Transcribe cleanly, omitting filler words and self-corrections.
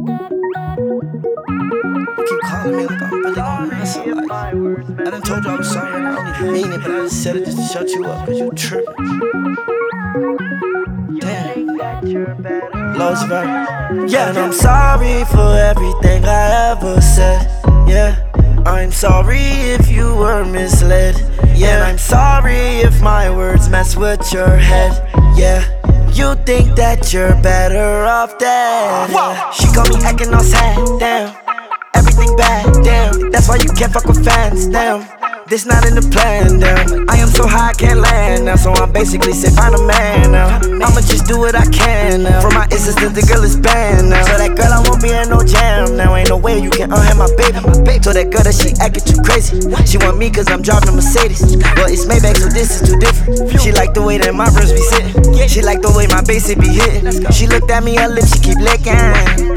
You keep calling me like I'm really gonna answer. Like, I done told you I was sorry and I don't even mean it, but I just said it just to shut you up, cause you tripping. Damn. Lost vibe. Yeah, and I'm sorry for everything I ever said. Yeah, I'm sorry if you were misled. Yeah, and I'm sorry if my words mess with your head. Yeah, you think that you're better off dead. She got me acting all sad, damn. Everything bad, damn. That's why you can't fuck with fans, damn. This not in the plan, damn. I am so high I can't land now, so I'm basically say find a man now. I'ma just do what I can now. From my insistence, the girl is banned now. So that girl I won't be in no jam now. Ain't no way you can unhand my baby. So that girl that she acting too crazy. She want me cause I'm driving a Mercedes. Well, it's Maybach, so this is too different. She like the way that my verse be sitting. She like the way my bass it be hitting. She looked at me, her lips, she keep licking.